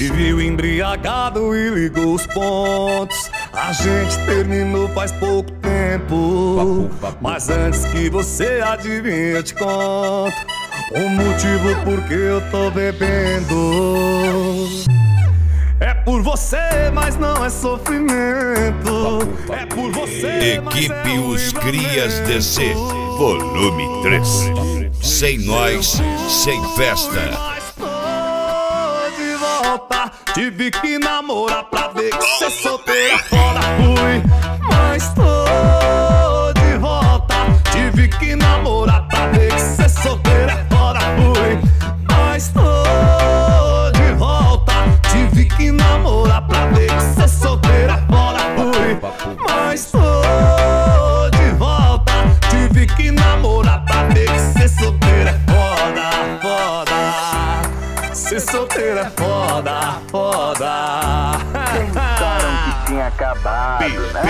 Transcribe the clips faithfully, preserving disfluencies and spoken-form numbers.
Me viu embriagado e ligou os pontos. A gente terminou faz pouco tempo, mas antes que você adivinhe eu te conto o motivo por que eu tô bebendo. É por você, mas não é sofrimento. É por você, Equipe mas é um Os Crias D C, livramento. volume três. Sem nós, sem festa. Mas tô de volta. Tive que namorar pra ver que cê solteira fora. Fui, mas tô de volta. Tive que namorar pra ver que cê solteira fora. Fui, mas tô de volta. Tive que namorar pra ver que cê solteira fora. Fui, mas tô de volta. Tive que namorar pra ver que cê solteira é foda, foda. Ser solteira é foda, foda. Pensaram que tinha acabado, né?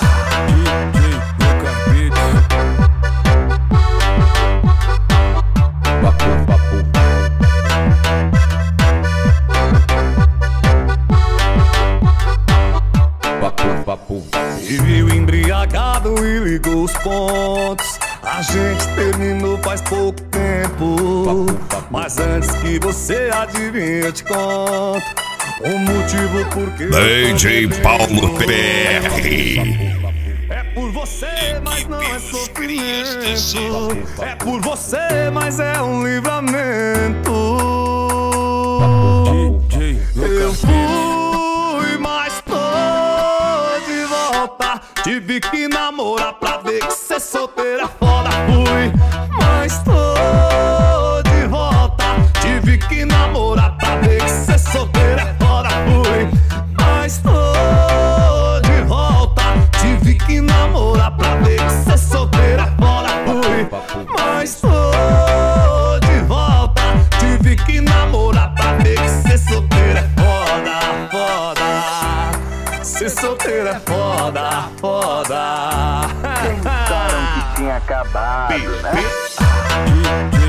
Me viu embriagado e ligou os pontos. A gente terminou faz pouco tempo, mas antes que você adivinhe eu te conto o motivo por que eu tô D J bebendo. Paulo P R. É por você, mas não é sofrimento. É por você, mas é um livramento. Eu fui, mas tô de volta. Tive que namorar pra ver que cê solteira foda. Fui, mas tô de volta. Tive que namorar pra ver que cê solteira foda. Fui, mas tô de volta. Tive que namorar pra ver que cê solteira fora. Fui, mas tô de volta. Tive que namorar pra ver que cê solteira é foda, foda. Ser solteira é foda, foda. Pensaram que tinha acabado, né?